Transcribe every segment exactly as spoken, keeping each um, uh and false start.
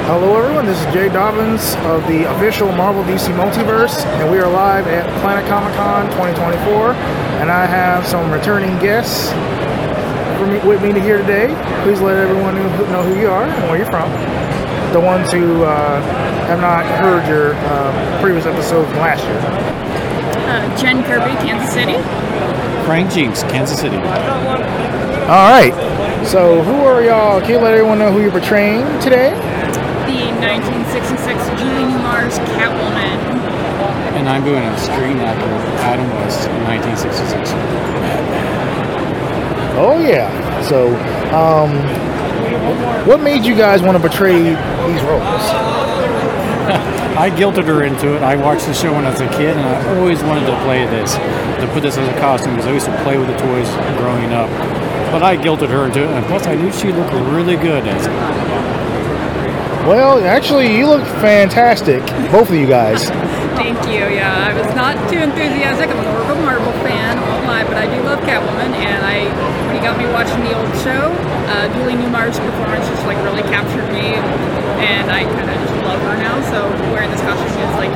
Hello everyone, this is Jay Dobbins of the official Marvel D C Multiverse, and we are live at Planet Comic Con twenty twenty-four, and I have some returning guests for me, with me here today. Please let everyone know who you are and where you're from. The ones who uh, have not heard your uh, previous episode from last year. Uh, Jen Kirby, Kansas City. Frank Jinks, Kansas City. Alright, so who are y'all? Can you let everyone know who you're portraying today? The nineteen sixty-six Julie Newmar's Catwoman. And I'm doing a screen actor, Adam West, in nineteen sixty-six. Oh yeah. So, um, what made you guys want to portray these roles? I guilted her into it. I watched the show when I was a kid, and I always wanted to play this, to put this as a costume, because I used to play with the toys growing up. But I guilted her into it, and plus I knew she looked really good as it. Well, actually, you look fantastic, both of you guys. Thank you, yeah. I was not too enthusiastic. I'm more of a Marvel fan, I won't lie, but I do love Catwoman, and I, when you got me watching the old show, uh, Julie Newmar's performance just like really captured me, and I kind of just love her now, so wearing this costume is like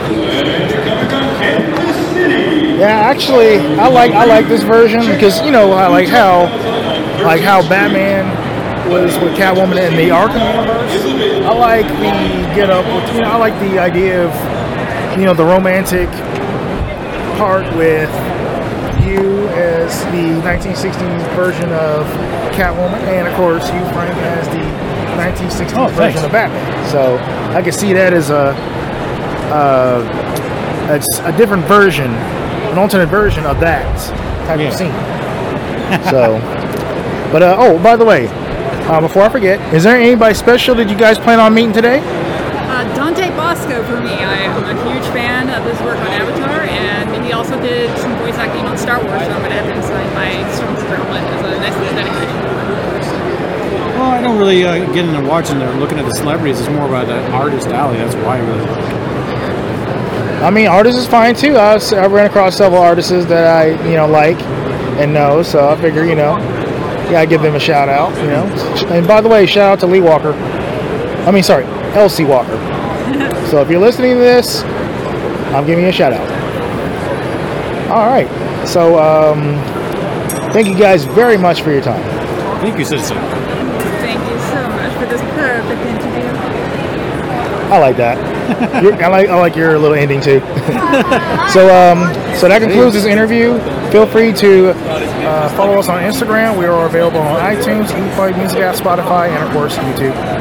Yeah, actually, I like I like this version because, you know, I like how like how Batman was with Catwoman in the Arkham universe. I like the get up with, you know, I like the idea of, you know, the romantic part with you as the nineteen sixties version of Catwoman, and of course you, Frank, as the nineteen sixties oh, version of Batman. So I can see that as a uh, it's a different version, an alternate version of that type yeah. of scene. So, but uh, oh, by the way, uh, before I forget, is there anybody special that you guys plan on meeting today? Uh, Dante Bosco for me. I am a huge fan of his work on Avatar, and he also did some voice acting on Star Wars, so I'm going to have him sign my Stormtrooper helmet as a nice little dedication. Well, I don't really uh, get into watching or looking at the celebrities. It's more about the artist alley. That's why I really like it. I mean, artists is fine too. I, was, I ran across several artists that I, you know, like and know, so I figure, you know, yeah, I give them a shout out, you know. And by the way, shout out to Lee Walker. I mean, sorry, Elsie Walker. So if you're listening to this, I'm giving you a shout out. All right. So um, thank you guys very much for your time. Thank you, citizen. Thank you so much for this perfect interview. I like that. You're, I like I like your little ending too. so um, so that concludes this interview. Feel free to uh, follow us on Instagram. We are available on iTunes, ePlay, Music App, Spotify, and of course YouTube.